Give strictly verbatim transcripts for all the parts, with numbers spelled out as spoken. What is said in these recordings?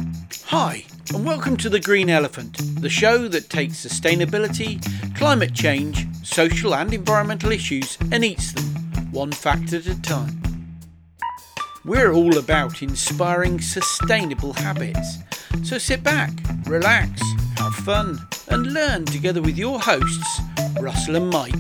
Hi, and welcome to The Green Elephant, the show that takes sustainability, climate change, social and environmental issues and eats them, one fact at a time. We're all about inspiring sustainable habits, so sit back, relax, have fun, and learn together with your hosts, Russell and Mike.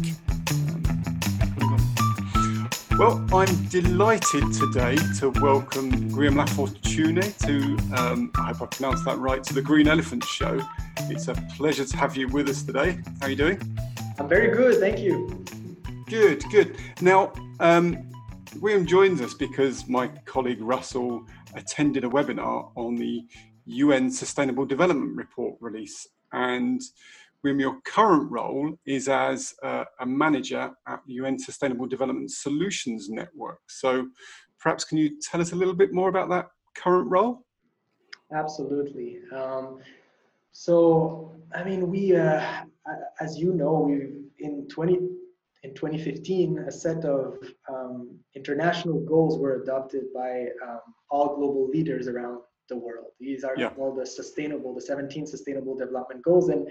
Well, I'm delighted today to welcome Guillaume Lafortune to, um, I hope I pronounced that right, to the Green Elephant Show. It's a pleasure to have you with us today. How are you doing? I'm very good, thank you. Good, good. Now, um, Guillaume joins us because my colleague Russell attended a webinar on the U N Sustainable Development Report release, and Guillaume, your current role is as uh, a manager at the U N Sustainable Development Solutions Network. So perhaps can you tell us a little bit more about that current role? Absolutely. Um, so, I mean, we, uh, as you know, we in twenty in twenty fifteen, a set of um, international goals were adopted by um, all global leaders around the world. These are yeah. called the sustainable, the seventeen Sustainable Development Goals, and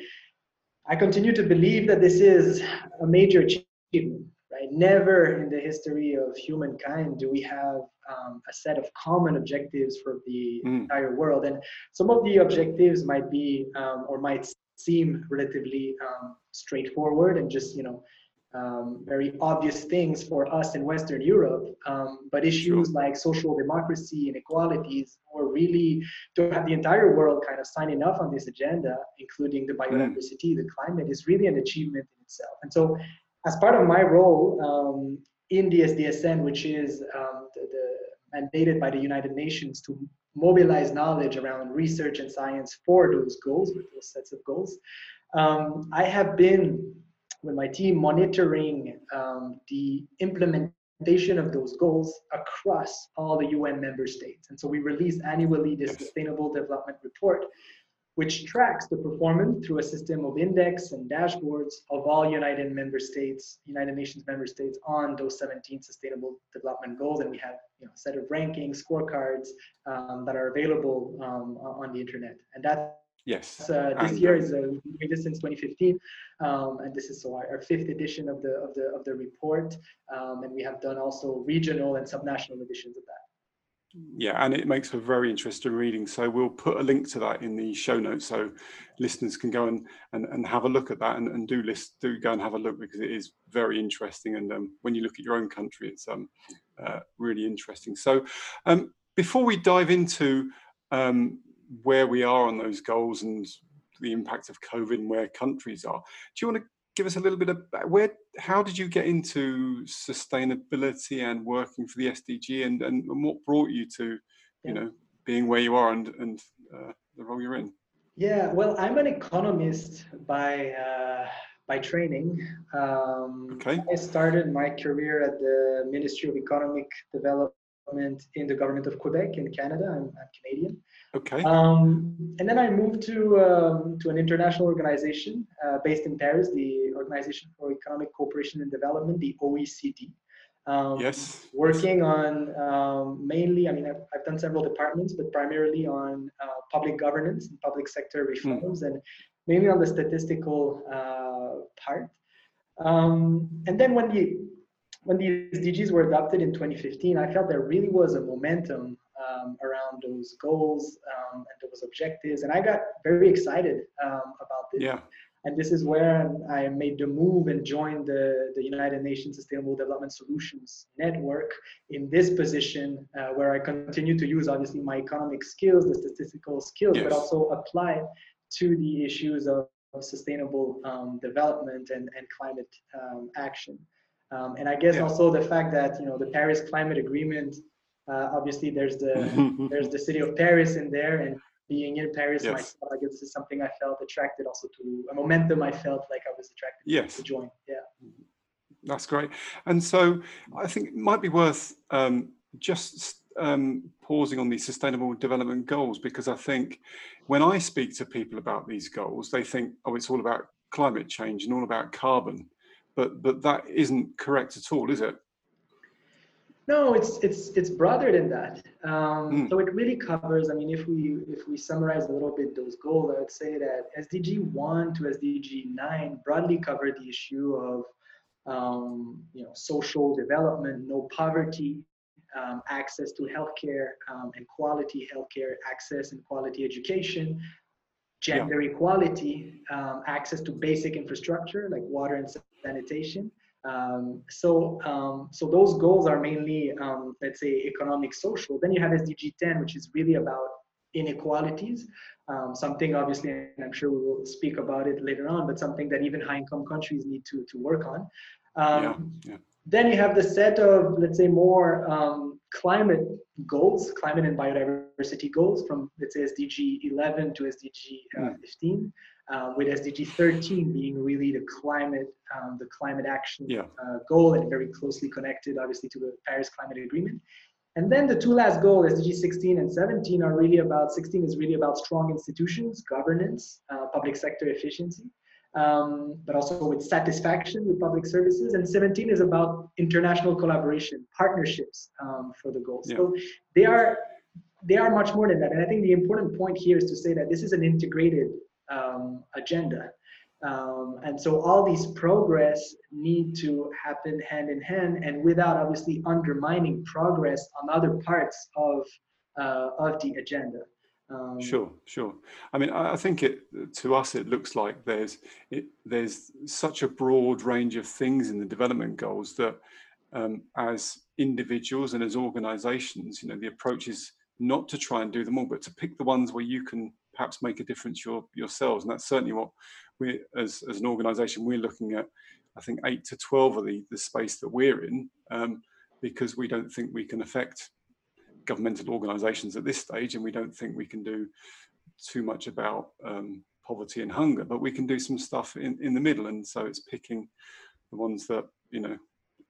I continue to believe that this is a major achievement, right? Never in the history of humankind do we have um, a set of common objectives for the mm. entire world. And some of the objectives might be, um, or might seem relatively um, straightforward and just, you know, um, very obvious things for us in Western Europe, um, but issues sure. like social democracy, inequalities, or really to have the entire world kind of signing off on this agenda, including the biodiversity, mm. the climate, is really an achievement in itself. And so, as part of my role um, in the S D S N, which is um, the, the mandated by the United Nations to mobilize knowledge around research and science for those goals, with those sets of goals, um, I have been with my team monitoring um, the implementation of those goals across all the U N member states. And so we release annually this yes. Sustainable Development Report, which tracks the performance through a system of index and dashboards of all United member states, United Nations member states on those seventeen Sustainable Development Goals. And we have you know, a set of rankings, scorecards um, that are available um, on the internet. And that's Yes. Uh, this and, year is uh, we made this since twenty fifteen, um, and this is so our, our fifth edition of the of the of the report, um, and we have done also regional and subnational editions of that. Yeah, and it makes for very interesting reading. So we'll put a link to that in the show notes, so listeners can go and and, and have a look at that, and, and do list do go and have a look, because it is very interesting. And um, when you look at your own country, it's um uh, really interesting. So um, before we dive into um, where we are on those goals and the impact of COVID and where countries are, do you want to give us a little bit of where, how did you get into sustainability and working for the S D G, and, and, and what brought you to, you yeah. know, being where you are and, and uh, the role you're in? Yeah, well, I'm an economist by uh, by training. Um, okay. I started my career at the Ministry of Economic Development in the government of Quebec in Canada. I'm, I'm Canadian. Okay. Um, and then I moved to um, to an international organization uh, based in Paris, the Organization for Economic Cooperation and Development, the O E C D. Um, yes. Working yes. on um, mainly, I mean, I've, I've done several departments, but primarily on uh, public governance and public sector reforms, mm. and mainly on the statistical uh, part. Um, and then when the when the S D Gs were adopted in twenty fifteen, I felt there really was a momentum um, around those goals um, and those objectives, and I got very excited um, about this. Yeah. And this is where I made the move and joined the, the United Nations Sustainable Development Solutions Network in this position, uh, where I continue to use obviously my economic skills, the statistical skills, yes. but also apply to the issues of, of sustainable um, development and, and climate um, action. Um, and I guess yeah. also the fact that, you know, the Paris Climate Agreement, uh, obviously there's the there's the city of Paris in there, and being in Paris yes. myself, I guess this is something I felt attracted also to, a momentum I felt like I was attracted yes. to join. Yeah. That's great. And so I think it might be worth um, just um, pausing on these sustainable development goals, because I think when I speak to people about these goals, they think, oh, it's all about climate change and all about carbon. But but that isn't correct at all, is it? No, it's it's it's broader than that. Um, Mm. so it really covers. I mean, if we if we summarize a little bit those goals, I would say that S D G one to S D G nine broadly cover the issue of um, you know social development, no poverty, um, access to healthcare um, and quality healthcare, access and quality education, Yeah. gender equality, um, access to basic infrastructure like water and sanitation. Um, so, um, so those goals are mainly, um, let's say, economic, social. Then you have S D G ten, which is really about inequalities, um, something obviously, and I'm sure we will speak about it later on, but something that even high-income countries need to to work on. Yeah. Um, Yeah. then you have the set of, let's say, more um, climate goals, climate and biodiversity goals from, let's say, S D G eleven to S D G uh, Mm. fifteen, uh, with S D G thirteen being really the climate, um, the climate action Yeah. uh, goal, and very closely connected, obviously, to the Paris Climate Agreement. And then the two last goals, S D G sixteen and seventeen, are really about, sixteen is really about strong institutions, governance, uh, public sector efficiency, um, but also with satisfaction with public services. And seventeen is about international collaboration, partnerships um, for the goals. Yeah. So they are, they are much more than that. And I think the important point here is to say that this is an integrated um, agenda. Um, and so all these progress need to happen hand in hand, and without obviously undermining progress on other parts of uh, of the agenda. Um, Sure, sure. I mean, I I think it to us it looks like there's it, there's such a broad range of things in the development goals that um, as individuals and as organizations, you know, the approach is not to try and do them all, but to pick the ones where you can perhaps make a difference your, yourselves. And that's certainly what we, as, as an organization, we're looking at, I think, eight to twelve of the, the space that we're in, um, because we don't think we can affect governmental organizations at this stage, and we don't think we can do too much about um, poverty and hunger, but we can do some stuff in, in the middle. And so it's picking the ones that, you know,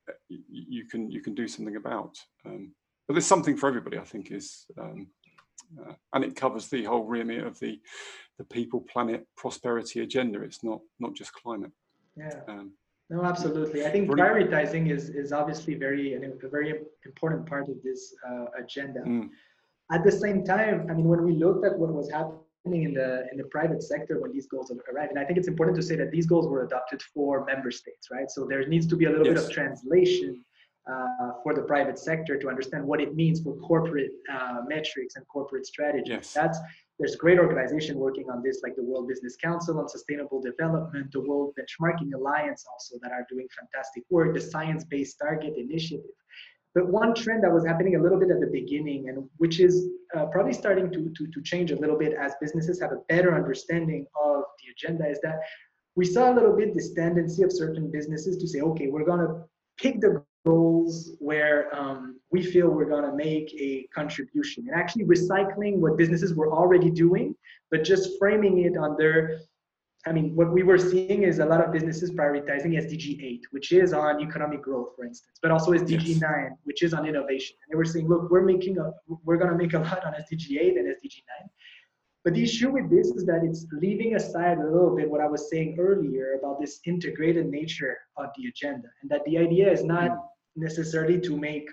you can you can do something about. Um, but there's something for everybody, I think, is um, uh, and it covers the whole remit of the the people, planet, prosperity agenda. It's not not just climate. yeah. Um, No, absolutely. I think Brilliant. prioritizing is is obviously very a very important part of this uh, agenda. mm, At the same time, I mean, when we looked at what was happening in the in the private sector when these goals arrived, and I think it's important to say that these goals were adopted for member states, right? So there needs to be a little bit yes. of translation uh, for the private sector to understand what it means for corporate uh, metrics and corporate strategy. Yes. That's there's great organization working on this, like the World Business Council on Sustainable Development, the World Benchmarking Alliance also, that are doing fantastic work, the Science Based Target Initiative. But one trend that was happening a little bit at the beginning, and which is uh, probably starting to, to, to change a little bit as businesses have a better understanding of the agenda, is that we saw a little bit this tendency of certain businesses to say, okay, we're going to pick the goals where um, we feel we're going to make a contribution, and actually recycling what businesses were already doing, but just framing it under, I mean, what we were seeing is a lot of businesses prioritizing S D G eight, which is on economic growth, for instance, but also S D G nine, yes. which is on innovation. And they were saying, look, we're making a, we're going to make a lot on S D G eight and S D G nine. But the issue with this is that it's leaving aside a little bit what I was saying earlier about this integrated nature of the agenda, and that the idea is not mm. necessarily to make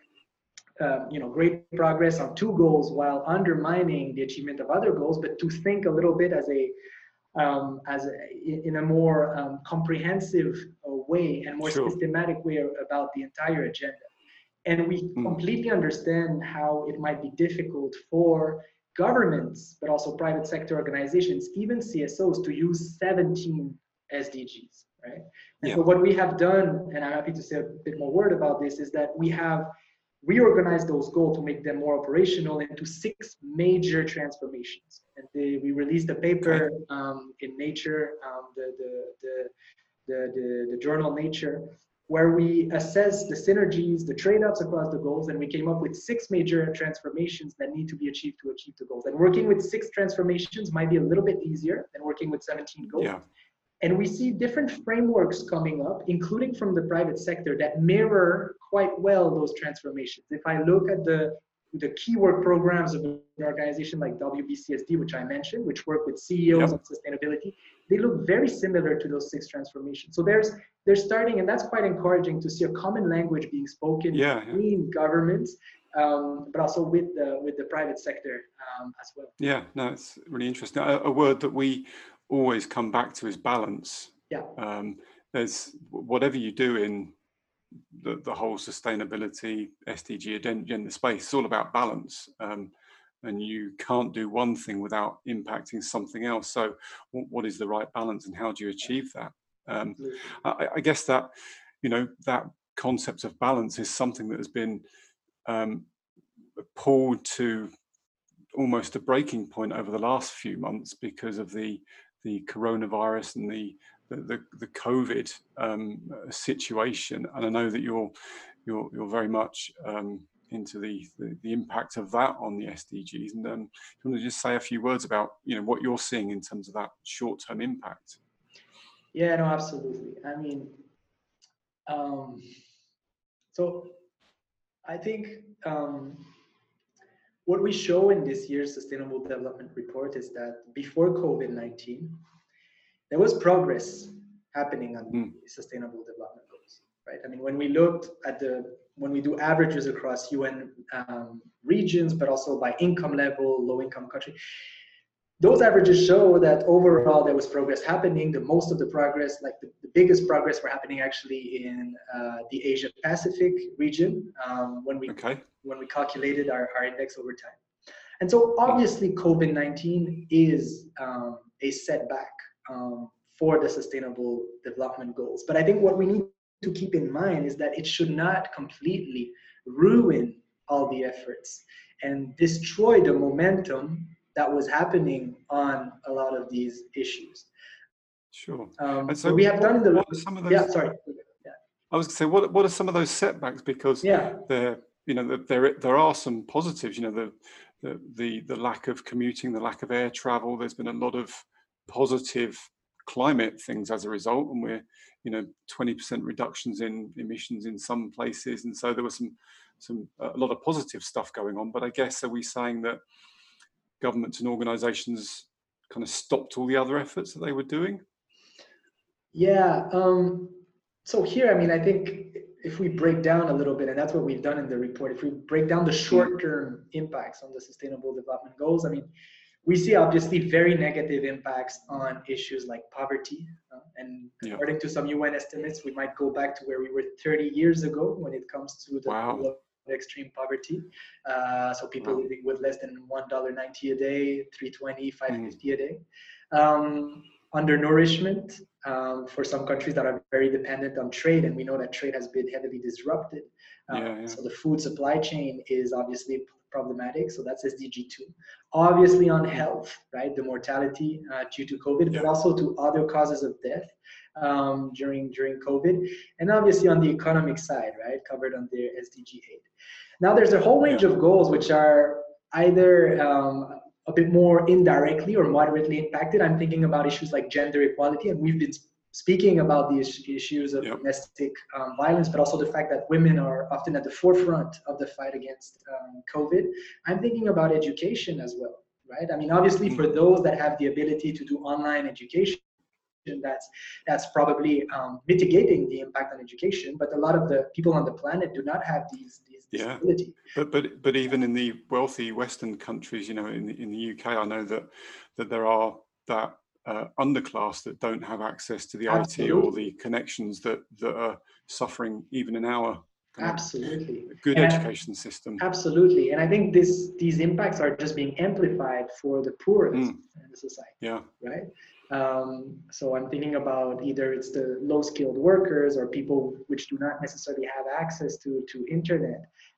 um, you know, great progress on two goals while undermining the achievement of other goals, but to think a little bit as a Um, as a, in a more um, comprehensive uh, way and more sure. systematic way about the entire agenda. And we mm. completely understand how it might be difficult for governments, but also private sector organizations, even C S Os, to use seventeen S D Gs, right? And yeah. so what we have done, and I'm happy to say a bit more word about this, is that we have reorganize those goals to make them more operational into six major transformations. And they, we released a paper um, in Nature, um, the, the, the, the, the, the journal Nature, where we assess the synergies, the trade-offs across the goals, and we came up with six major transformations that need to be achieved to achieve the goals. And working with six transformations might be a little bit easier than working with seventeen goals. Yeah. And we see different frameworks coming up, including from the private sector, that mirror quite well those transformations. If I look at the the key work programs of an organization like W B C S D, which I mentioned, which work with C E Os Yep. on sustainability, they look very similar to those six transformations. So there's they're starting, and that's quite encouraging to see a common language being spoken Yeah, yeah. between governments, um, but also with the with the private sector um, as well. Yeah, no, it's really interesting. A, a word that we always come back to is balance. Yeah. Um, there's whatever you do in the, the whole sustainability S D G agenda space, it's all about balance. Um, and you can't do one thing without impacting something else. So w- what is the right balance and how do you achieve that? Um, I, I guess that, you know, that concept of balance is something that has been um, pulled to almost a breaking point over the last few months because of the the coronavirus and the the, the, the COVID um, situation. And I know that you're you're you're very much um, into the, the the impact of that on the S D Gs. And um, you want to just say a few words about, you know, what you're seeing in terms of that short-term impact? Yeah, no, absolutely. I mean, um, so I think um, what we show in this year's Sustainable Development Report is that before COVID nineteen, there was progress happening on Mm. the Sustainable Development Goals, right? I mean, when we looked at the, when we do averages across U N um, regions, but also by income level, low income country, those averages show that overall there was progress happening. The most of the progress, like the, the biggest progress were happening actually in uh, the Asia Pacific region um, when we Okay. when we calculated our, our index over time. And so obviously COVID nineteen is um, a setback um, for the Sustainable Development Goals. But I think what we need to keep in mind is that it should not completely ruin all the efforts and destroy the momentum that was happening on a lot of these issues. Sure. Um, And so what we have what, done in the what are some of those, yeah, sorry. Yeah. I was going to say, what what are some of those setbacks? Because Yeah. there, you know, there there are some positives. You know, the the the the lack of commuting, the lack of air travel. There's been a lot of positive climate things as a result, and we're, you know, twenty percent reductions in emissions in some places, and so there was some some a lot of positive stuff going on. But I guess, are we saying that governments and organisations kind of stopped all the other efforts that they were doing? Yeah. Um, so here, I mean, I think if we break down a little bit, and that's what we've done in the report, if we break down the short-term impacts on the Sustainable Development Goals, I mean, we see obviously very negative impacts on issues like poverty. Uh, and Yeah. according to some U N estimates, we might go back to where we were thirty years ago when it comes to the Wow. level of extreme poverty. Uh, so people Wow. living with less than one dollar ninety a day, three twenty, five fifty Mm. a day. Um, undernourishment um, for some countries that are very dependent on trade, and we know that trade has been heavily disrupted. Uh, Yeah, yeah. So the food supply chain is obviously problematic. So that's S D G two. Obviously on health, right? The mortality uh, due to COVID, Yeah. but also to other causes of death um, during during COVID, and obviously on the economic side, right? Covered under S D G eight. Now there's a whole range Yeah. of goals which are either um, a bit more indirectly or moderately impacted. I'm thinking about issues like gender equality, and we've been speaking about the issues of Yep. domestic um, violence, but also the fact that women are often at the forefront of the fight against um, COVID. I'm thinking about education as well, right? I mean, obviously Mm. for those that have the ability to do online education, that's that's probably um, mitigating the impact on education, but a lot of the people on the planet do not have these these this Yeah. ability. But but but even in the wealthy Western countries, you know, in the, in the U K, I know that that there are that uh, underclass that don't have access to the I T or Absolutely. the connections that that are suffering even in our kind of Absolutely. good And I- education system. Absolutely, and I think this these impacts are just being amplified for the poorest Mm. in the society, Yeah. right? Um, so I'm thinking about either it's the low-skilled workers or people which do not necessarily have access to to internet,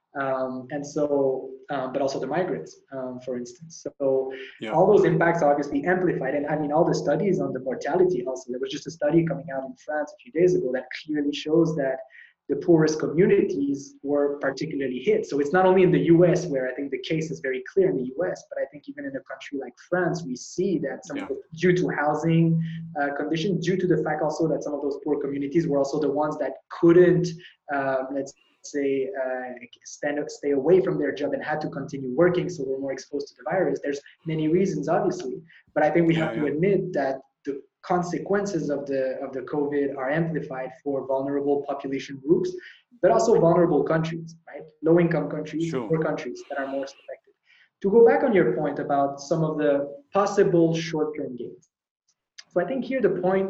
um, and so, um, but also the migrants, um, for instance. So Yeah. all those impacts are obviously amplified, and I mean all the studies on the mortality also. There was just a study coming out in France a few days ago that clearly shows that the poorest communities were particularly hit. So it's not only in the U S where I think the case is very clear in the U S, but I think even in a country like France, we see that some Yeah. of the, due to housing uh, conditions, due to the fact also that some of those poor communities were also the ones that couldn't, uh, let's say, uh, stand up, stay away from their job and had to continue working, so we're more exposed to the virus. There's many reasons, obviously, but I think we have yeah, to yeah. admit that the consequences of the of the COVID are amplified for vulnerable population groups, but also vulnerable countries, right? Low-income countries, Sure. poor countries that are most affected. To go back on your point about some of the possible short-term gains. So I think here the point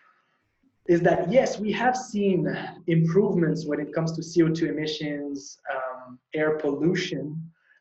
is that, yes, we have seen improvements when it comes to C O two emissions, um, air pollution,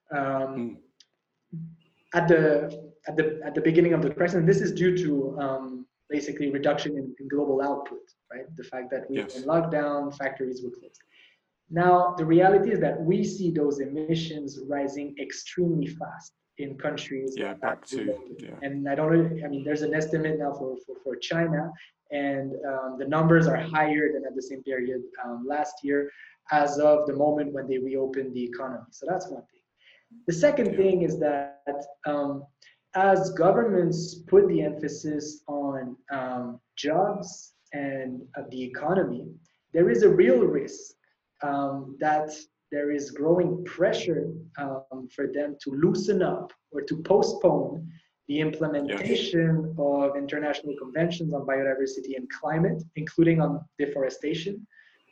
um, Mm. at the at the at the beginning of the crisis. And this is due to um, basically reduction in, in global output, right? The fact that we Yes. were in lockdown, factories were closed. Now, the reality is that we see those emissions rising extremely fast in countries Yeah, that back have to, reopened. yeah. And I don't know, I mean, there's an estimate now for, for, for China, and um, the numbers are higher than at the same period um, last year as of the moment when they reopened the economy. So that's one thing. The second Yeah. thing is that um, as governments put the emphasis on um, jobs and uh, the economy, there is a real risk um, that there is growing pressure um, for them to loosen up or to postpone the implementation yes. of international conventions on biodiversity and climate, including on deforestation.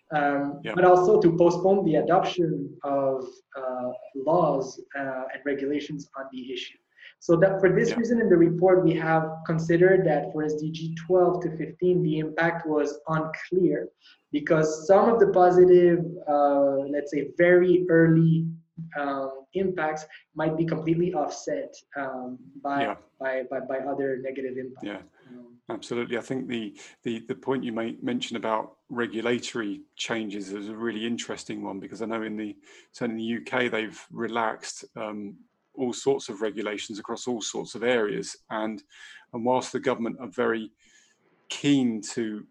Um, yeah. But also to postpone the adoption of uh, laws uh, and regulations on the issue. So that for this yeah. reason in the report, we have considered that for S D G twelve to fifteen, the impact was unclear because some of the positive, uh, let's say very early um, impacts might be completely offset um, by, yeah. by, by, by other negative impacts. Yeah. Absolutely. I think the, the, the point you may mention about regulatory changes is a really interesting one, because I know in the, certainly in the U K, they've relaxed um, all sorts of regulations across all sorts of areas. And, and whilst the government are very keen to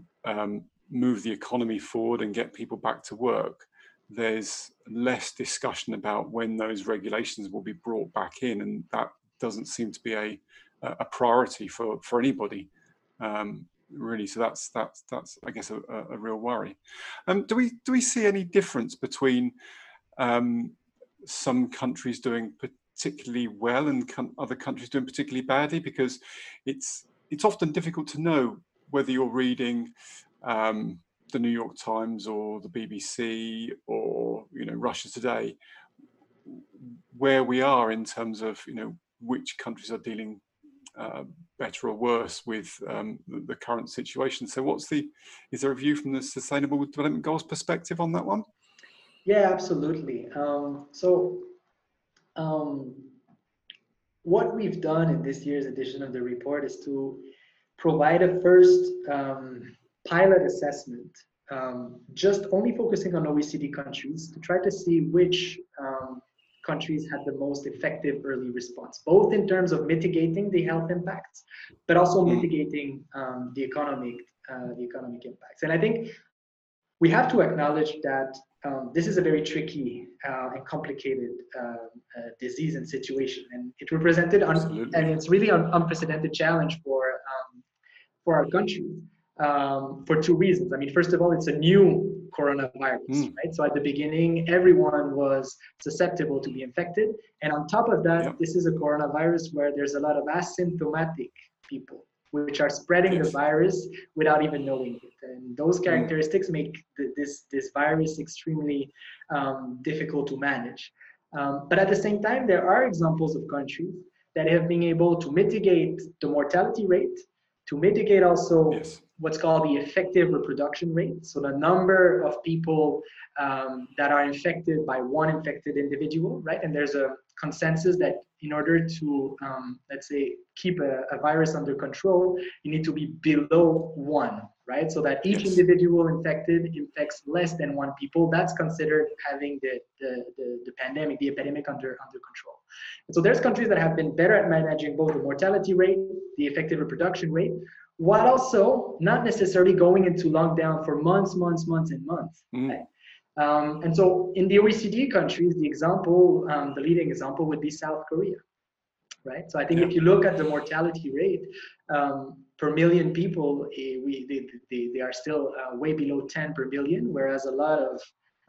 um, move the economy forward and get people back to work, there's less discussion about when those regulations will be brought back in. And that doesn't seem to be a a priority for for anybody, um, really. So that's that's that's I guess a, a real worry. Um, do we do we see any difference between um, some countries doing particularly well and other countries doing particularly badly? Because it's it's often difficult to know whether you're reading um, the New York Times or the B B C or you know Russia Today, where we are in terms of you know which countries are dealing Uh, better or worse with um, the, the current situation. So what's the, is there a view from the Sustainable Development Goals perspective on that one? Yeah, absolutely. Um, so um, what we've done in this year's edition of the report is to provide a first um, pilot assessment, um, just only focusing on O E C D countries to try to see which um, countries had the most effective early response, both in terms of mitigating the health impacts, but also mm. mitigating um, the economic uh, the economic impacts. And I think we have to acknowledge that um, this is a very tricky uh, and complicated uh, uh, disease and situation, and it represented un and it's really an unprecedented challenge for um, for our country um, for two reasons. I mean, first of all, it's a new coronavirus, mm. right? So at the beginning, everyone was susceptible to be infected. And on top of that, yep. this is a coronavirus where there's a lot of asymptomatic people, which are spreading yes. the virus without even knowing it. And those characteristics mm. make th this, this virus extremely um, difficult to manage. Um, but at the same time, there are examples of countries that have been able to mitigate the mortality rate, to mitigate also yes. what's called the effective reproduction rate. So the number of people um, that are infected by one infected individual, right? And there's a consensus that in order to, um, let's say, keep a, a virus under control, you need to be below one, right? So that each yes. individual infected infects less than one people. That's considered having the, the, the, the pandemic, the epidemic under, under control. And so there's countries that have been better at managing both the mortality rate, the effective reproduction rate, while also not necessarily going into lockdown for months, months, months, and months. Mm. Right? Um, and so in the O E C D countries, the example, um, the leading example would be South Korea, right? So I think yeah. if you look at the mortality rate um, per million people, eh, we, they, they, they are still uh, way below ten per million, whereas a lot of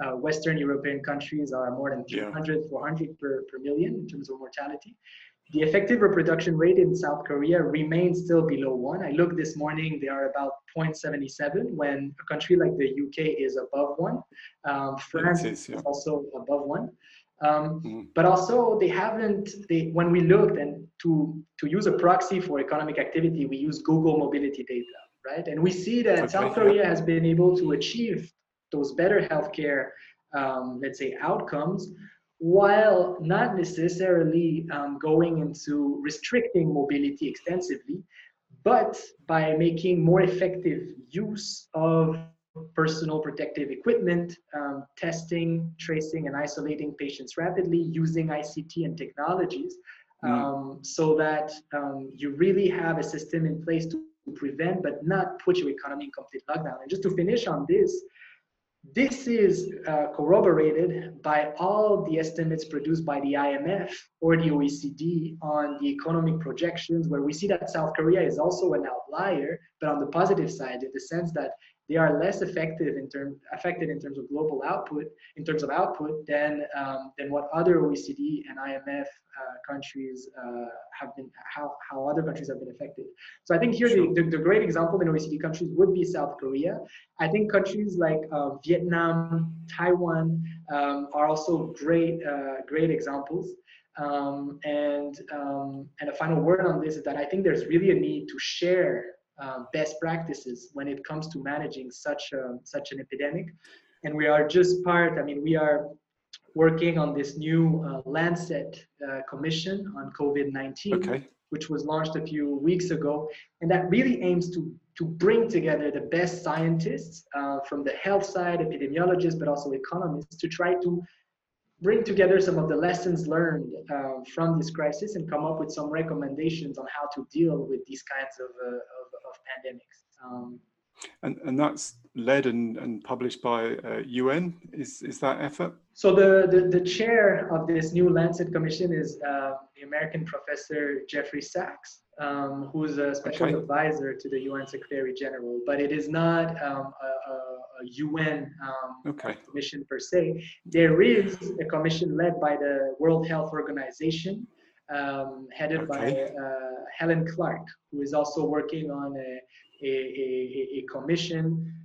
Uh, Western European countries are more than three Yeah. hundred, four hundred per, per million in terms of mortality. The effective reproduction rate in South Korea remains still below one. I looked this morning, they are about zero point seven seven, when a country like the U K is above one. Um, France It is, yeah. is also above one. Um, Mm. but also they haven't, they, when we looked, and to, to use a proxy for economic activity, we use Google mobility data, right? And we see that Okay, South Korea yeah. has been able to achieve those better healthcare, um, let's say, outcomes, while not necessarily um, going into restricting mobility extensively, but by making more effective use of personal protective equipment, um, testing, tracing, and isolating patients rapidly, using I C T and technologies, Mm. um, so that um, you really have a system in place to prevent, but not put your economy in complete lockdown. And just to finish on this, this is uh, corroborated by all the estimates produced by the I M F or the O E C D on the economic projections, where we see that South Korea is also an outlier, but on the positive side, in the sense that they are less effective in term, affected in terms of global output, in terms of output, than um, than what other O E C D and I M F uh, countries uh, have been, how, how other countries have been affected. So I think here Sure. the, the, the great example in O E C D countries would be South Korea. I think countries like uh, Vietnam, Taiwan um, are also great, uh, great examples. Um, and um, and a final word on this is that I think there's really a need to share uh, best practices when it comes to managing such a, such an epidemic. And we are just part. I mean, we are working on this new uh, Lancet uh, commission on COVID nineteen, Okay. which was launched a few weeks ago, and that really aims to to bring together the best scientists uh, from the health side, epidemiologists, but also economists, to try to bring together some of the lessons learned uh, from this crisis and come up with some recommendations on how to deal with these kinds of, uh, of, of pandemics. Um, And and that's led and, and published by uh, U N. Is is that effort? So the, the, the chair of this new Lancet Commission is uh, the American professor Jeffrey Sachs, um, who's a special Okay. advisor to the U N Secretary General, but it is not um, a, a, a U N um, Okay. commission per se. There is a commission led by the World Health Organization, um, headed Okay. by uh, Helen Clark, who is also working on a, a, a, a commission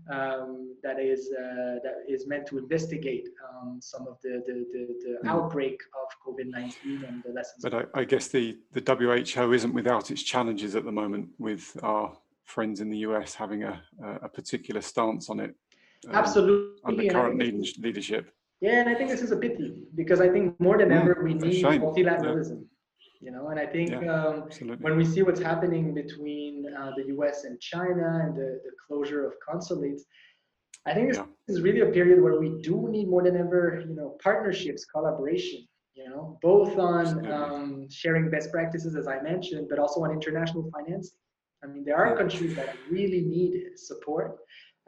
um, that is uh, that is meant to investigate um, some of the the, the, the Mm. outbreak of COVID nineteen and the lessons. But I, I guess the, the W H O isn't without its challenges at the moment, with our friends in the U S having a, a particular stance on it. Um, Absolutely. Under And current think, lead, leadership. Yeah, and I think this is a pity, because I think more than Mm, ever we a need shame. multilateralism. Yeah. You know, and I think Yeah, um, absolutely. when we see what's happening between uh, the U S and China and the, the closure of consulates, I think this Yeah. is really a period where we do need more than ever, you know, partnerships, collaboration, you know, both on um, sharing best practices, as I mentioned, but also on international financing. I mean, there are Mm. countries that really need support,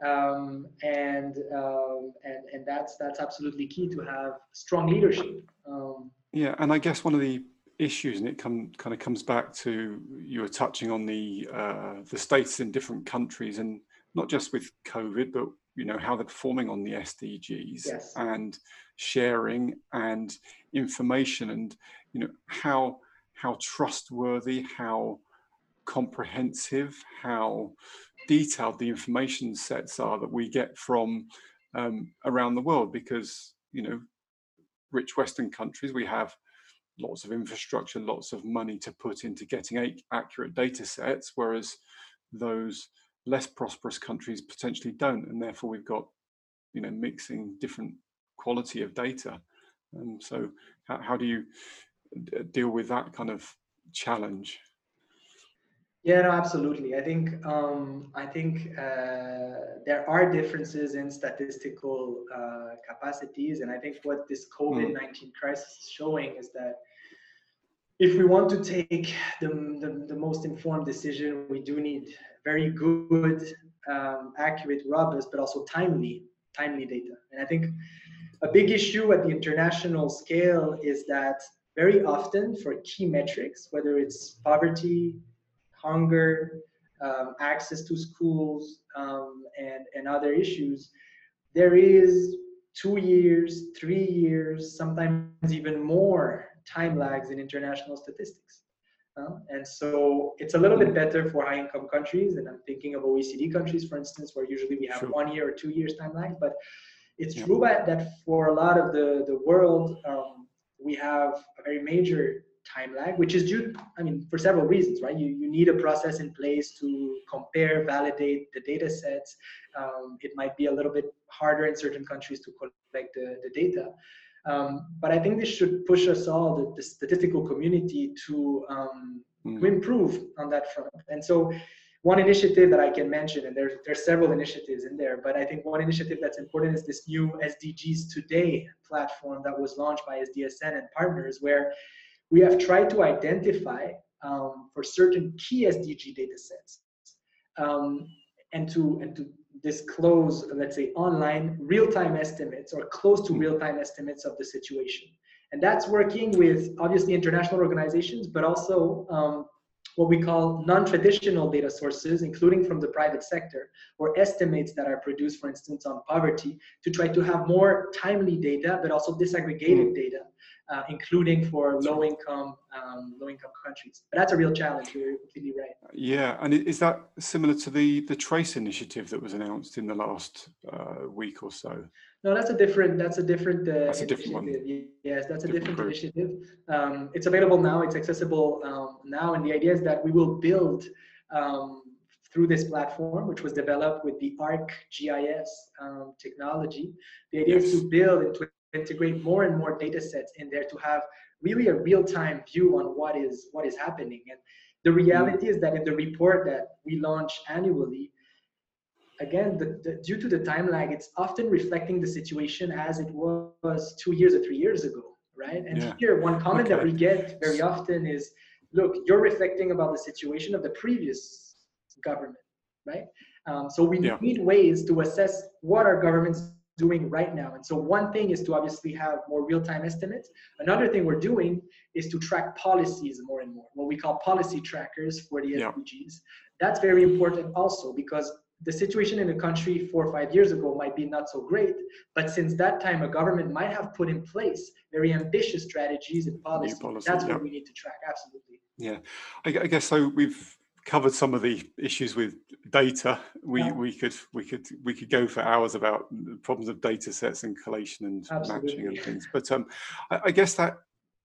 um, and, um, and and that's that's absolutely key to have strong leadership. Um, Yeah, and I guess one of the issues, and it come, kind of comes back to, you were touching on the uh, the status in different countries, and not just with COVID, but you know how they're performing on the S D Gs. Yes. And sharing and information, and you know how how trustworthy, how comprehensive, how detailed the information sets are that we get from um, around the world, because you know rich Western countries, we have lots of infrastructure, lots of money to put into getting accurate data sets, whereas those less prosperous countries potentially don't, and therefore we've got, you know, mixing different quality of data. And so how, how do you deal with that kind of challenge? Yeah, no, absolutely. I think um, I think uh, there are differences in statistical uh, capacities, and I think what this COVID nineteen crisis is showing is that if we want to take the, the, the most informed decision, we do need very good, um, accurate, robust, but also timely, timely data. And I think a big issue at the international scale is that very often for key metrics, whether it's poverty, hunger, um, access to schools, um, and, and other issues, there is two years, three years, sometimes even more time lags in international statistics. Uh, and so it's a little bit better for high income countries. And I'm thinking of O E C D countries, for instance, where usually we have Sure. one year or two years time lag. But it's Yeah. true that for a lot of the, the world, um, we have a very major time lag, which is due, I mean, for several reasons, right? You, you need a process in place to compare, validate the data sets. Um, it might be a little bit harder in certain countries to collect the, the data. Um, but I think this should push us all, the, the statistical community, to, um, mm. to improve on that front. And so one initiative that I can mention, and there's, there's several initiatives in there, but I think one initiative that's important is this new S D Gs Today platform that was launched by S D S N and partners, where we have tried to identify um, for certain key S D G data sets um, and to and to disclose, let's say, online real-time estimates or close to real-time estimates of the situation. And that's working with obviously international organizations, but also um, what we call non-traditional data sources, including from the private sector, or estimates that are produced, for instance, on poverty, to try to have more timely data, but also disaggregated data, uh, including for low-income um, low-income countries. But that's a real challenge. You're completely right. Yeah, and is that similar to the the Trace initiative that was announced in the last uh, week or so? No, that's a different. That's a different. Uh, that's a different initiative. one. Yes, that's a different, different initiative. Um, it's available now. It's accessible um, now, and the idea is that we will build um, through this platform, which was developed with the ArcGIS um, technology. The idea yes. is to build and to integrate more and more data sets in there to have really a real-time view on what is what is happening. And the reality mm. is that in the report that we launch annually, again, the, the, due to the time lag, it's often reflecting the situation as it was two years or three years ago, right? And yeah. here, one comment okay. that we get very often is, look, you're reflecting about the situation of the previous government, right? Um, so we yeah. need ways to assess what our government's doing right now. And so one thing is to obviously have more real-time estimates. Another thing we're doing is to track policies more and more, what we call policy trackers for the yeah. S D Gs. That's very important also, because the situation in a country four or five years ago might be not so great, but since that time, a government might have put in place very ambitious strategies and policies. Policy, That's yeah. what we need to track, absolutely. Yeah, I, I guess so. We've covered some of the issues with data. We yeah. we could we could we could go for hours about the problems of data sets and collation and absolutely. matching and things. But um, I, I guess that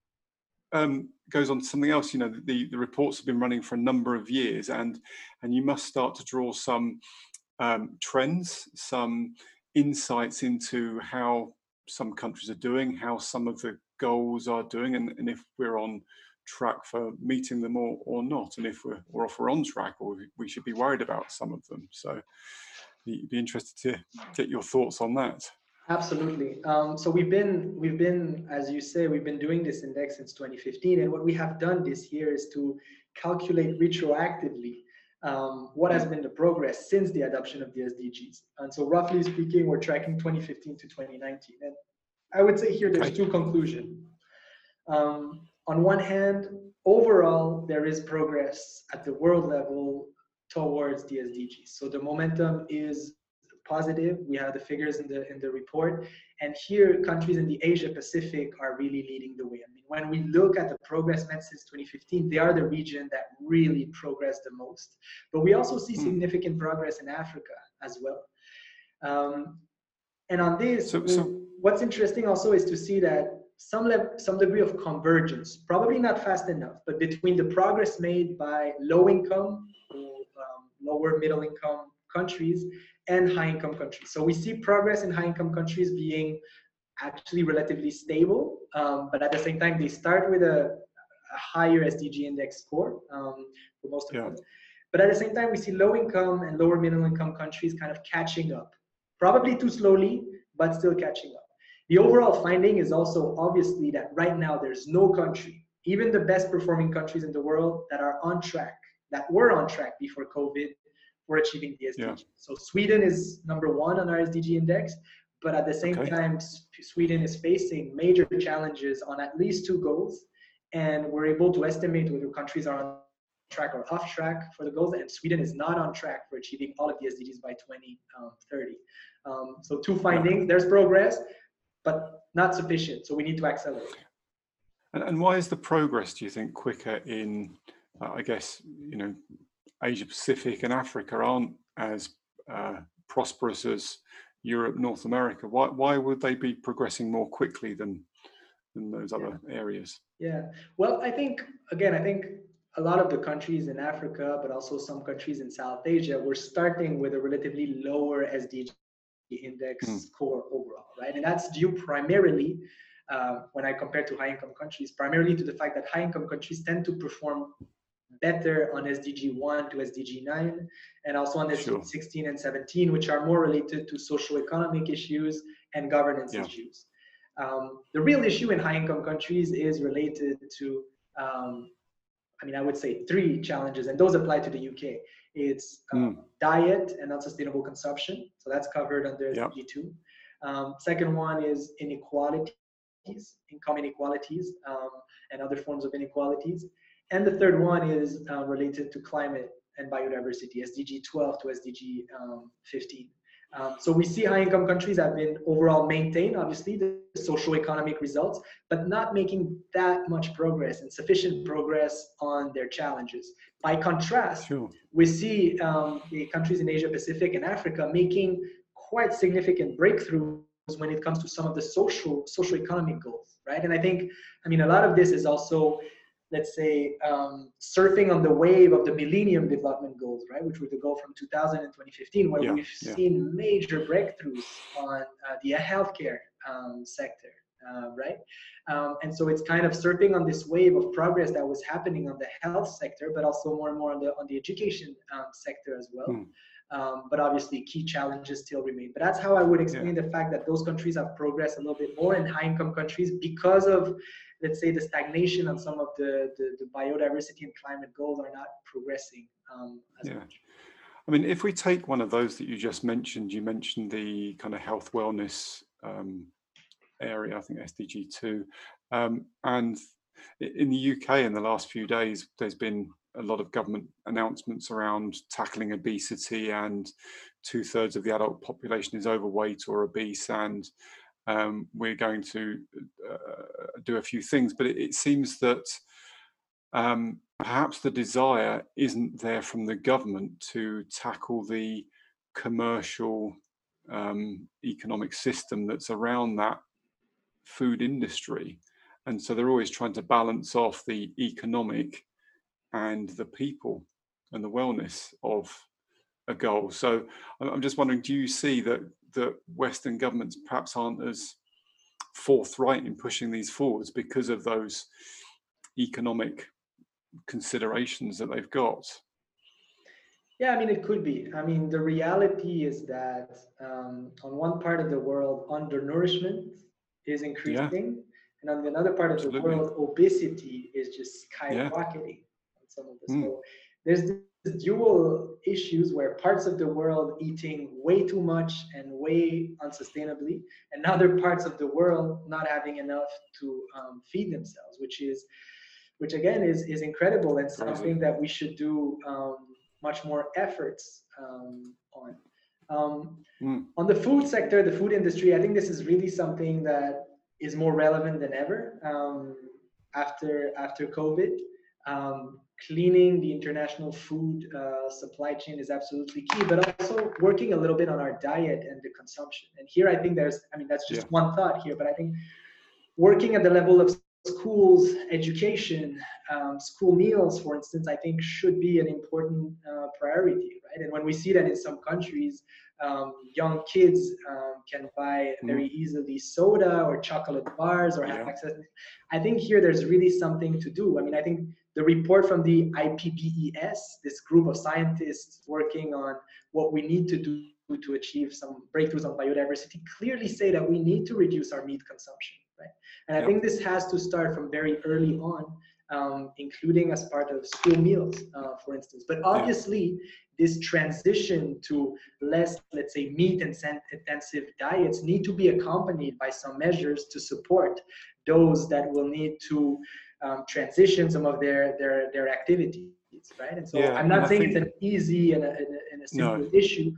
um, goes on to something else. You know, the the reports have been running for a number of years, and and you must start to draw some um, trends, some insights into how some countries are doing, how some of the goals are doing, and, and if we're on track for meeting them or, or not, and if we're or if we're on track, or we should be worried about some of them. So you'd be interested to get your thoughts on that. Absolutely. Um, so we've been we've been, as you say, we've been doing this index since twenty fifteen, and what we have done this year is to calculate retroactively um, what has been the progress since the adoption of the S D Gs. And so roughly speaking, we're tracking twenty fifteen to twenty nineteen. And I would say here there's two conclusions. Um, on one hand, overall, there is progress at the world level towards the S D Gs. So the momentum is positive. We have the figures in the in the report, and here countries in the Asia Pacific are really leading the way. I mean, when we look at the progress made since twenty fifteen, they are the region that really progressed the most. But we also see significant progress in Africa as well. Um, and on this, so, so what's interesting also is to see that some level, some degree of convergence, probably not fast enough, but between the progress made by low-income, um, lower middle-income countries and high-income countries. So we see progress in high-income countries being actually relatively stable, um, but at the same time, they start with a, a higher S D G index score um, for most of yeah. them. But at the same time, we see low-income and lower middle-income countries kind of catching up, probably too slowly, but still catching up. The overall finding is also obviously that right now there's no country, even the best performing countries in the world, that are on track, that were on track before COVID for achieving the S D G. Yeah. So Sweden is number one on our S D G index, but at the same okay. time, Sweden is facing major challenges on at least two goals, and we're able to estimate whether countries are on track or off track for the goals, and Sweden is not on track for achieving all of the S D Gs by twenty thirty. Um, so two findings, yeah. there's progress, but not sufficient. So we need to accelerate. And, and why is the progress, do you think, quicker in, uh, I guess, you know, Asia Pacific and Africa aren't as uh, prosperous as Europe, North America? Why why would they be progressing more quickly than than those other yeah. areas? Yeah. Well, I think again, I think a lot of the countries in Africa, but also some countries in South Asia, were starting with a relatively lower S D G index mm. score overall, right? And that's due primarily, uh, when I compare to high-income countries, primarily to the fact that high-income countries tend to perform better on S D G one to S D G nine, and also on S D G sure. sixteen and seventeen, which are more related to socio-economic issues and governance yeah. issues. Um, the real issue in high-income countries is related to, um, I mean, I would say three challenges, and those apply to the U K. It's um, mm. diet and unsustainable consumption, so that's covered under yep. S D G two. Um, second one is inequalities, income inequalities, um, and other forms of inequalities. And the third one is uh, related to climate and biodiversity, S D G twelve to S D G fifteen. Um, so we see high-income countries have been overall maintained, obviously, the socio-economic results, but not making that much progress and sufficient progress on their challenges. By contrast, sure. we see um, the countries in Asia Pacific and Africa making quite significant breakthroughs when it comes to some of the social, socio-economic goals, right? And I think, I mean, a lot of this is also, let's say, um, surfing on the wave of the Millennium Development Goals, right, which were the goal from two thousand and twenty fifteen, where yeah, we've yeah. seen major breakthroughs on uh, the healthcare um, sector, uh, right? Um, and so it's kind of surfing on this wave of progress that was happening on the health sector, but also more and more on the on the education um, sector as well. Mm. Um, but obviously, key challenges still remain. But that's how I would explain yeah. the fact that those countries have progressed a little bit more in high-income countries because of, let's say, the stagnation on some of the, the, the biodiversity and climate goals are not progressing um, as yeah. much. I mean, if we take one of those that you just mentioned, you mentioned the kind of health wellness um, area, I think S D G two, um, and in the U K in the last few days, there's been a lot of government announcements around tackling obesity, and two thirds of the adult population is overweight or obese, and um, we're going to uh, do a few things, but it, it seems that um, perhaps the desire isn't there from the government to tackle the commercial um, economic system that's around that food industry. And so they're always trying to balance off the economic and the people and the wellness of a goal. So I'm just wondering, do you see that that Western governments perhaps aren't as forthright in pushing these forwards because of those economic considerations that they've got? Yeah, I mean, it could be. I mean, the reality is that um, on one part of the world, undernourishment is increasing, yeah. and on another part of Absolutely. the world, obesity is just skyrocketing. Yeah. Some of this. Mm. So there's this dual issues where parts of the world eating way too much and way unsustainably, and other parts of the world not having enough to um, feed themselves, which is, which again is is incredible and something Crazy. that we should do um, much more efforts um, on. Um, mm. On the food sector, the food industry, I think this is really something that is more relevant than ever um, after after COVID. Um, cleaning the international food uh, supply chain is absolutely key, but also working a little bit on our diet and the consumption. And here I think there's, I mean, that's just yeah. one thought here, but I think working at the level of schools, education, um, school meals, for instance, I think should be an important uh, priority, right? And when we see that in some countries, um, young kids um, can buy very easily soda or chocolate bars or have yeah. access. I think here there's really something to do. I mean, I think the report from the I P B E S, this group of scientists working on what we need to do to achieve some breakthroughs on biodiversity, clearly say that we need to reduce our meat consumption, right? And yep. I think this has to start from very early on, um, including as part of school meals, uh, for instance. But obviously, yeah. this transition to less, let's say, meat-intensive diets need to be accompanied by some measures to support those that will need to um, transition some of their their their activities, right? And so yeah, I'm not saying it's an easy and a, and a, and a simple no. issue.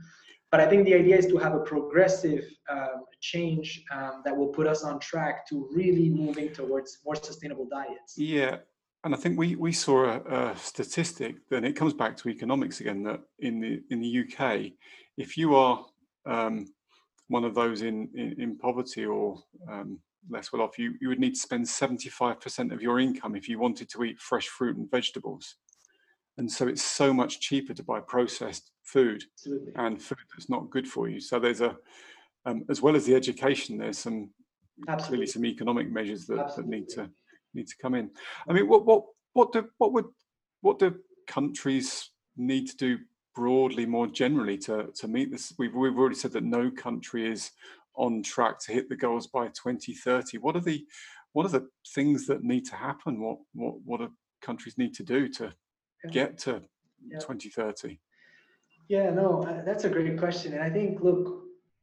But I think the idea is to have a progressive um, change um, that will put us on track to really moving towards more sustainable diets. Yeah, and I think we we saw a, a statistic, then it comes back to economics again, that in the in the U K, if you are um, one of those in in, in poverty or um, less well off, you you would need to spend seventy-five percent of your income if you wanted to eat fresh fruit and vegetables. And so it's so much cheaper to buy processed food Absolutely. and food that's not good for you. So there's a, um, as well as the education, there's some Absolutely. clearly some economic measures that, that Absolutely. need to need to come in. I mean, what what what do what would what do countries need to do broadly, more generally, to to meet this? We've we've already said that no country is on track to hit the goals by twenty thirty. What are the what are the things that need to happen? What what what do countries need to do to Yeah. get to Yeah. twenty thirty? Yeah, no, uh, that's a great question. And I think, look,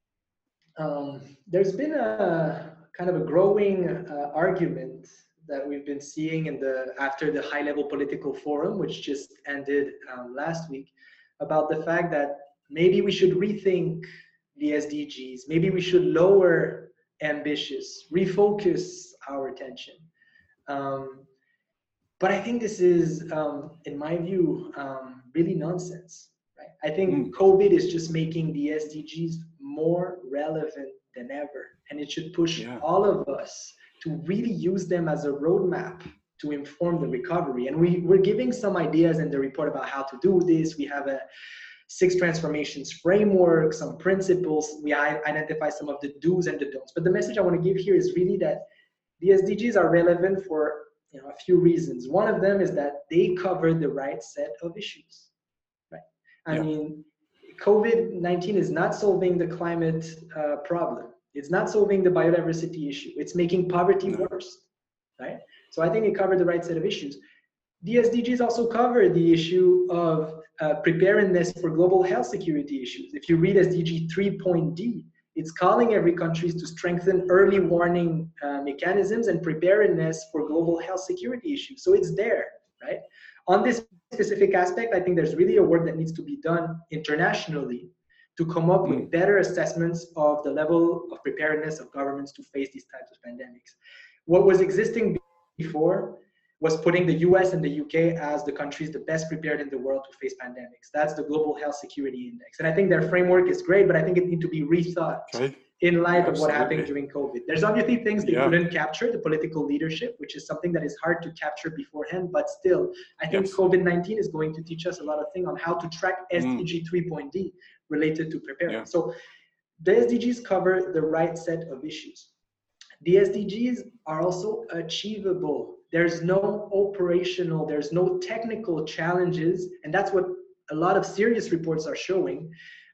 um, there's been a kind of a growing uh, argument that we've been seeing in the after the high level political forum, which just ended um, last week, about the fact that maybe we should rethink the S D Gs, maybe we should lower ambitious, refocus our attention. Um, but I think this is, um, in my view, um, really nonsense. Right? I think Mm. COVID is just making the S D Gs more relevant than ever, and it should push Yeah. all of us to really use them as a roadmap to inform the recovery. And we, we're giving some ideas in the report about how to do this. We have a six transformations framework, some principles. We identify some of the do's and the don'ts. But the message I want to give here is really that the S D Gs are relevant for you know, a few reasons. One of them is that they cover the right set of issues. Right? I Yeah. mean, COVID nineteen is not solving the climate uh, problem. It's not solving the biodiversity issue. It's making poverty No. worse, right? So I think it covered the right set of issues. The S D Gs also cover the issue of uh, preparedness for global health security issues. If you read S D G three point D, it's calling every country to strengthen early warning uh, mechanisms and preparedness for global health security issues. So it's there, right? On this specific aspect, I think there's really a work that needs to be done internationally to come up with Mm. better assessments of the level of preparedness of governments to face these types of pandemics. What was existing before was putting the U S and the U K as the countries the best prepared in the world to face pandemics. That's the Global Health Security Index. And I think their framework is great, but I think it needs to be rethought Okay. in light Yeah, of what happened absolutely. during COVID. There's obviously things they Yeah. couldn't capture, the political leadership, which is something that is hard to capture beforehand, but still, I think Yes. COVID nineteen is going to teach us a lot of things on how to track S D G Mm. three point D related to preparedness. Yeah. So the S D Gs cover the right set of issues. The S D Gs are also achievable. There's no operational, there's no technical challenges, and that's what a lot of serious reports are showing.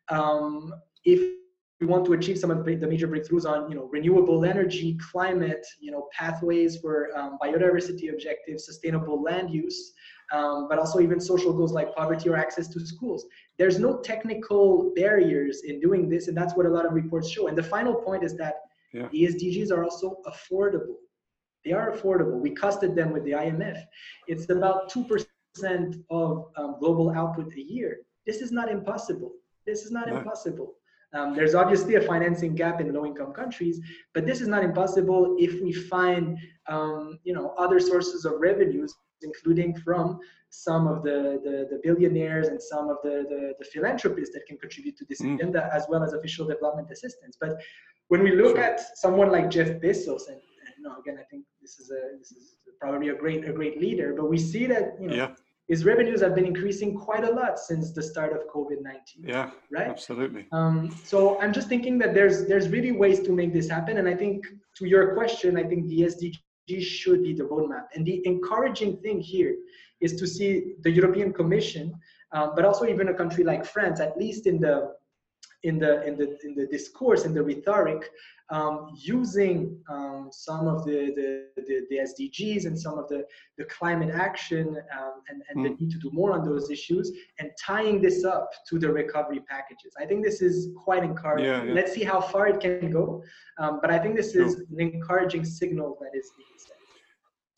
Um, if we want to achieve some of the major breakthroughs on, you know, renewable energy, climate, you know, pathways for um, biodiversity objectives, sustainable land use, um, but also even social goals like poverty or access to schools. There's no technical barriers in doing this, and that's what a lot of reports show. And the final point is that Yeah. the S D Gs are also affordable. They are affordable. We costed them with the I M F. It's about two percent of um, global output a year. This is not impossible. This is not No. impossible. Um, there's obviously a financing gap in low-income countries, but this is not impossible if we find, um, you know, other sources of revenues, including from some of the, the, the billionaires and some of the, the, the philanthropists that can contribute to this Mm. agenda, as well as official development assistance. But when we look Sure. at someone like Jeff Bezos, and, and you know, again, I think this is a this is probably a great a great leader, but we see that you know Yeah. his revenues have been increasing quite a lot since the start of COVID nineteen. Yeah. Right. Absolutely. Um, so I'm just thinking that there's there's really ways to make this happen, and I think to your question, I think the S D G should be the roadmap. And the encouraging thing here is to see the European Commission, um, but also even a country like France, at least in the in the in the in the discourse, in the rhetoric, um, using um, some of the, the the the S D Gs and some of the the climate action um, and and Mm. the need to do more on those issues, and tying this up to the recovery packages. I think this is quite encouraging. Yeah, yeah. Let's see how far it can go, um, but I think this Sure. is an encouraging signal that is being sent.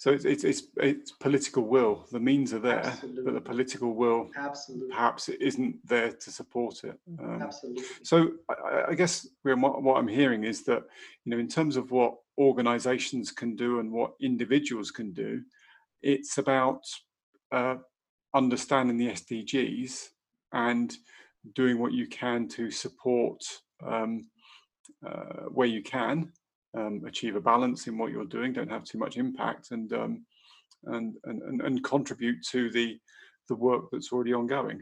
So it's, it's it's it's political will. The means are there, Absolutely. but the political will Absolutely. perhaps it isn't there to support it. Um, Absolutely. so I, I guess what, what I'm hearing is that, you know, in terms of what organisations can do and what individuals can do, it's about uh, understanding the S D Gs and doing what you can to support um, uh, where you can, um, achieve a balance in what you're doing, don't have too much impact, and um, and, and and contribute to the the work that's already ongoing.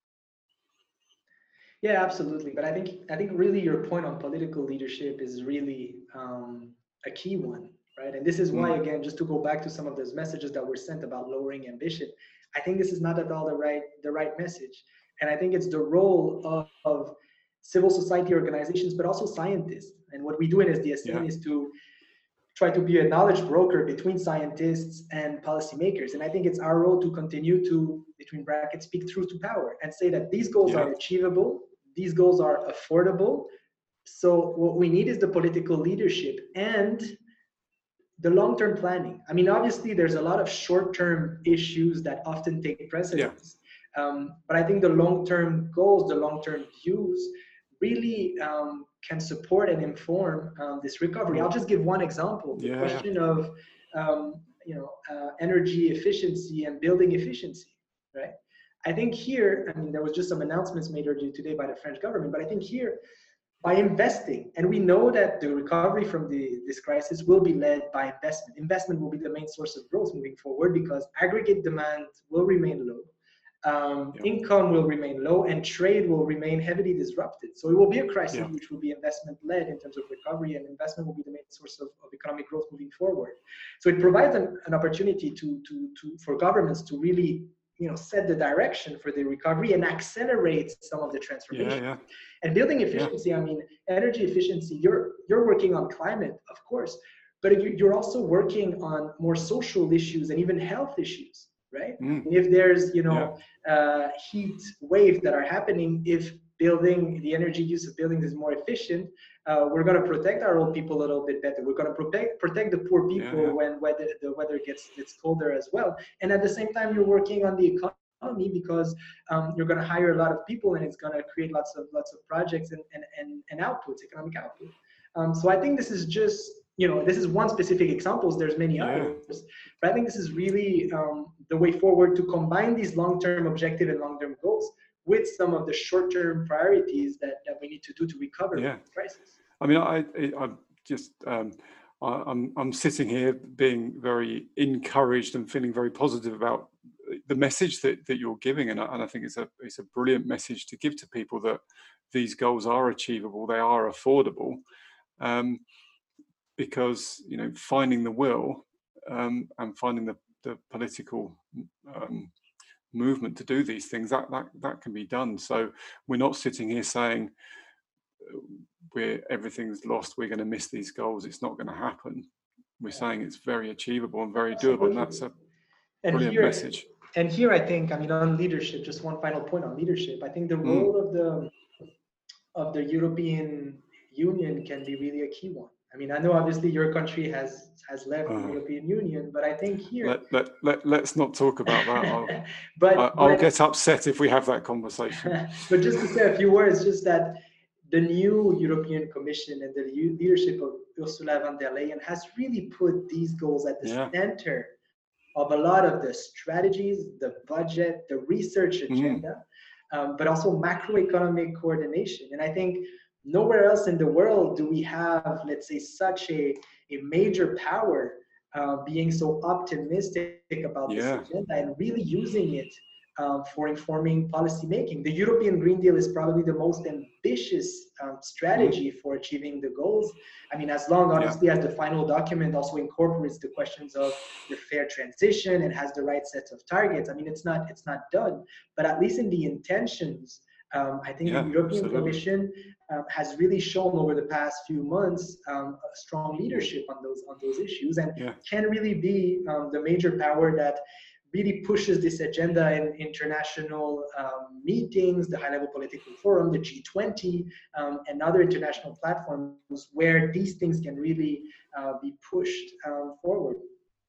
Yeah, absolutely. But I think I think really your point on political leadership is really um, a key one, right? And this is why, Mm. again, just to go back to some of those messages that were sent about lowering ambition, I think this is not at all the right the right message. And I think it's the role of, of civil society organizations, but also scientists. And what we do in S D S N Yeah. is to try to be a knowledge broker between scientists and policymakers. And I think it's our role to continue to, between brackets, speak truth to power and say that these goals Yeah. are achievable, these goals are affordable. So what we need is the political leadership and the long-term planning. I mean, obviously, there's a lot of short-term issues that often take precedence. Yeah. Um, but I think the long-term goals, the long-term views, really um, can support and inform um, this recovery. I'll just give one example: the Yeah. question of um, you know uh, energy efficiency and building efficiency, right? I think here, I mean, there was just some announcements made earlier today by the French government, but I think here, by investing, and we know that the recovery from the, this crisis will be led by investment. Investment will be the main source of growth moving forward because aggregate demand will remain low, um, yeah. income will remain low, and trade will remain heavily disrupted. So it will be a crisis Yeah. which will be investment-led in terms of recovery, and investment will be the main source of, of economic growth moving forward. So it provides an, an opportunity to, to, to, for governments to really you know, set the direction for the recovery and accelerate some of the transformation. Yeah, yeah. And building efficiency, yeah. I mean, energy efficiency, you're, you're working on climate, of course, but you're also working on more social issues and even health issues, right? Mm. And if there's, you know, yeah. uh, heat waves that are happening, if building, the energy use of buildings is more efficient, uh, we're going to protect our old people a little bit better. We're going to protect protect the poor people yeah, yeah. when weather, the weather gets, gets colder as well. And at the same time, you're working on the economy because um, you're going to hire a lot of people and it's going to create lots of lots of projects and, and, and, and outputs, economic output. Um, so I think this is just, you know, this is one specific example. There's many yeah. others, but I think this is really um, the way forward to combine these long-term objective and long-term goals with some of the short-term priorities that, that we need to do to recover yeah. from the crisis. I mean, I, I'm just, um, I, I'm, I'm sitting here being very encouraged and feeling very positive about the message that, that you're giving, and I, and I think it's a it's a brilliant message to give to people that these goals are achievable, they are affordable, um, because you know finding the will um, and finding the the political um, movement to do these things, that that that can be done. So we're not sitting here saying we're everything's lost, we're going to miss these goals, it's not going to happen. We're saying it's very achievable and very doable, and that's a brilliant and here, message. And here I think, I mean, on leadership, just one final point on leadership, I think the role mm. of the of the European Union can be really a key one. I mean, I know obviously your country has has left uh, the European Union, but I think here let let, let let's not talk about that. I'll, but, I, I'll but, get upset if we have that conversation. But just to say a few words, just that the new European Commission and the leadership of Ursula von der Leyen has really put these goals at the yeah. center of a lot of the strategies, the budget, the research agenda, mm. um, but also macroeconomic coordination. And I think nowhere else in the world do we have, let's say, such a, a major power uh, being so optimistic about yeah. this agenda and really using it um, for informing policy making. The European Green Deal is probably the most ambitious um, strategy mm. for achieving the goals. I mean, as long, honestly, yeah. as the final document also incorporates the questions of the fair transition and has the right sets of targets. I mean, it's not it's not done, but at least in the intentions, um, I think yeah, the European absolutely. Commission um, has really shown over the past few months um, a strong leadership on those on those issues, and yeah. can really be um, the major power that really pushes this agenda in international um, meetings, the high-level political forum, the G twenty, um, and other international platforms where these things can really uh, be pushed um, forward.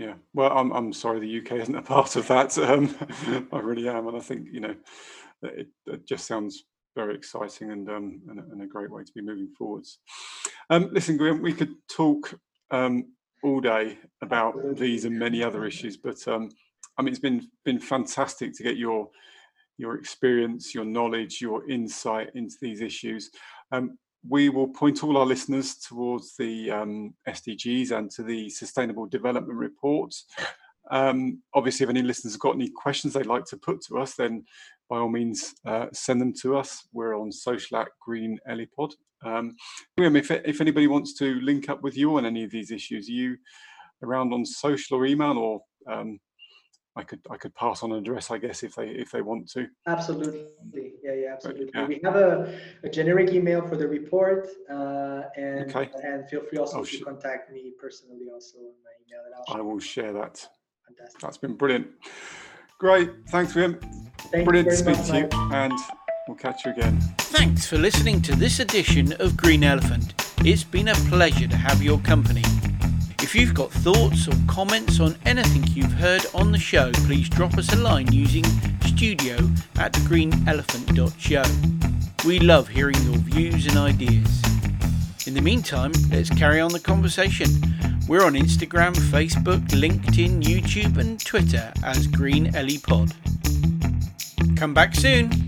Yeah. Well, I'm I'm sorry the U K isn't a part of that. Um, I really am, and I think you know it, it just sounds very exciting and um and, a- and a great way to be moving forwards. Um, listen, Graham, we could talk um all day about these and many other issues, but um, I mean, it's been been fantastic to get your your experience, your knowledge, your insight into these issues. Um, we will point all our listeners towards the um, S D Gs and to the Sustainable Development Reports. Um, obviously, if any listeners have got any questions they'd like to put to us, then by all means, uh, send them to us. We're on social at Green Ellipod. Um, Graham, if, if anybody wants to link up with you on any of these issues, are you around on social or email, or um, I could I could pass on an address, I guess, if they if they want to. Absolutely. Yeah, yeah, absolutely. Yeah. We have a, a generic email for the report, uh, and Okay. and feel free also I'll to sh- contact me personally also on my email. And I'll I will share that. Fantastic. That's been brilliant. Great. Thanks, Graham. Thank Brilliant you to very speak much, to you, Mike. and we'll catch you again. Thanks for listening to this edition of Green Elephant. It's been a pleasure to have your company. If you've got thoughts or comments on anything you've heard on the show, please drop us a line using studio at green elephant dot show. We love hearing your views and ideas. In the meantime, let's carry on the conversation. We're on Instagram, Facebook, LinkedIn, YouTube and Twitter as Green Ellipod. Come back soon.